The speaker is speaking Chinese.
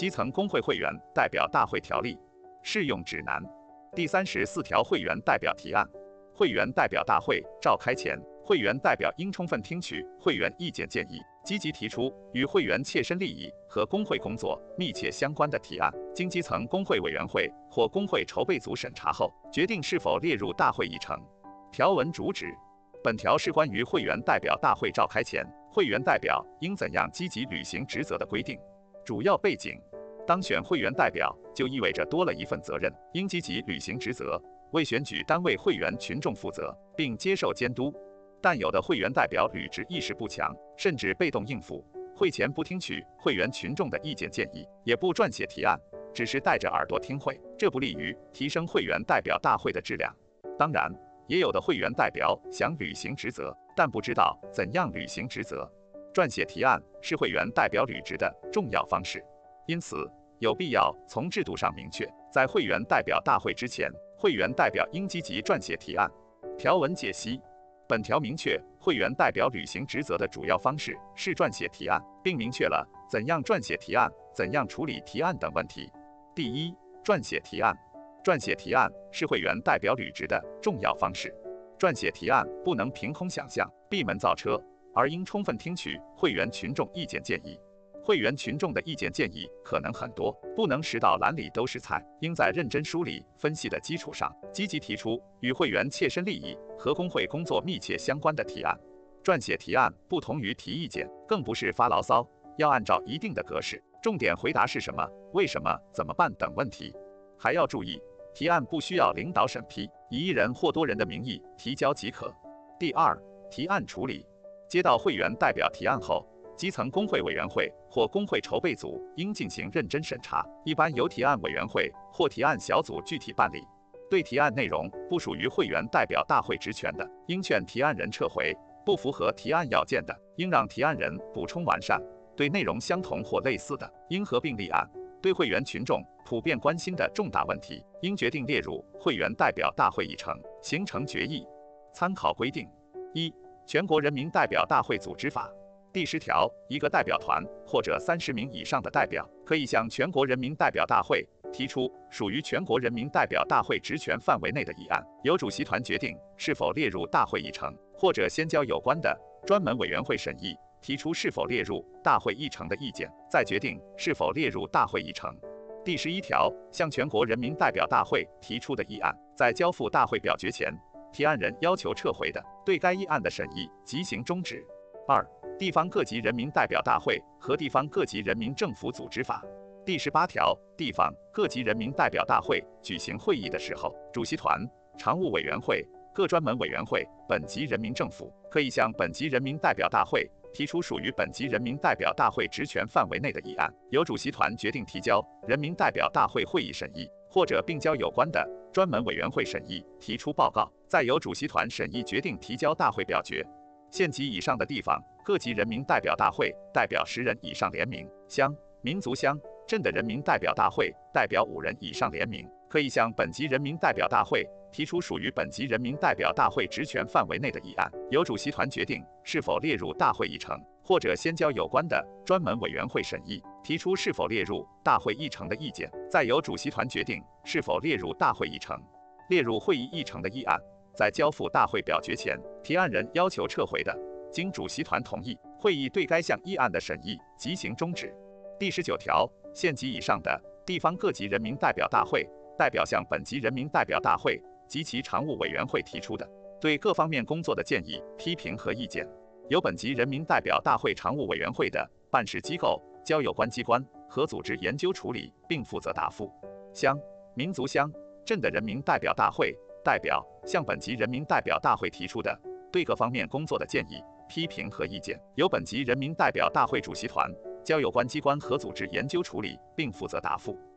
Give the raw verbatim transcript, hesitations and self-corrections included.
基层工会会员代表大会条例适用指南第三十四条会员代表提案。会员代表大会召开前，会员代表应充分听取会员意见建议，积极提出与会员切身利益和工会工作密切相关的提案，经基层工会委员会或工会筹备组审查后，决定是否列入大会议程。条文主旨：本条是关于会员代表大会召开前，会员代表应怎样积极履行职责的规定。主要背景：当选会员代表就意味着多了一份责任，应积极履行职责，为选举单位会员群众负责，并接受监督。但有的会员代表履职意识不强，甚至被动应付，会前不听取会员群众的意见建议，也不撰写提案，只是带着耳朵听会，这不利于提升会员代表大会的质量。当然，也有的会员代表想履行职责，但不知道怎样履行职责。撰写提案是会员代表履职的重要方式，因此有必要从制度上明确，在会员代表大会之前，会员代表应积极撰写提案。条文解析：本条明确会员代表履行职责的主要方式是撰写提案，并明确了怎样撰写提案、怎样处理提案等问题。第一，撰写提案。撰写提案是会员代表履职的重要方式。撰写提案不能凭空想象、闭门造车，而应充分听取会员群众意见建议。会员群众的意见建议可能很多，不能十道篮里都是菜，应在认真梳理分析的基础上，积极提出与会员切身利益和工会工作密切相关的提案。撰写提案不同于提意见，更不是发牢骚，要按照一定的格式，重点回答是什么、为什么、怎么办等问题。还要注意，提案不需要领导审批，以一人或多人的名义提交即可。第二，提案处理。接到会员代表提案后，基层工会委员会或工会筹备组应进行认真审查，一般由提案委员会或提案小组具体办理。对提案内容不属于会员代表大会职权的，应劝提案人撤回；不符合提案要件的，应让提案人补充完善；对内容相同或类似的，应合并立案；对会员群众普遍关心的重大问题，应决定列入会员代表大会议程，形成决议。参考规定：一、全国人民代表大会组织法第十条，一个代表团或者三十名以上的代表，可以向全国人民代表大会提出属于全国人民代表大会职权范围内的议案，由主席团决定是否列入大会议程，或者先交有关的专门委员会审议，提出是否列入大会议程的意见，再决定是否列入大会议程。第十一条，向全国人民代表大会提出的议案，在交付大会表决前，提案人要求撤回的，对该议案的审议即行终止。二、地方各级人民代表大会和地方各级人民政府组织法第十八条，地方各级人民代表大会举行会议的时候，主席团、常务委员会、各专门委员会、本级人民政府可以向本级人民代表大会提出属于本级人民代表大会职权范围内的议案，由主席团决定提交人民代表大会会议审议，或者并交有关的专门委员会审议，提出报告，再由主席团审议决定提交大会表决。县级以上的地方各级人民代表大会代表十人以上联名，乡、民族乡、镇的人民代表大会代表五人以上联名，可以向本级人民代表大会提出属于本级人民代表大会职权范围内的议案，由主席团决定是否列入大会议程，或者先交有关的专门委员会审议，提出是否列入大会议程的意见，再由主席团决定是否列入大会议程。列入会议议程的议案，在交付大会表决前，提案人要求撤回的，经主席团同意，会议对该项议案的审议即行终止。第十九条，县级以上的地方各级人民代表大会代表向本级人民代表大会及其常务委员会提出的对各方面工作的建议、批评和意见，由本级人民代表大会常务委员会的办事机构交有关机关和组织研究处理，并负责答复。乡、民族乡、镇的人民代表大会代表向本级人民代表大会提出的对各方面工作的建议、批评和意见，由本级人民代表大会主席团交有关机关和组织研究处理，并负责答复。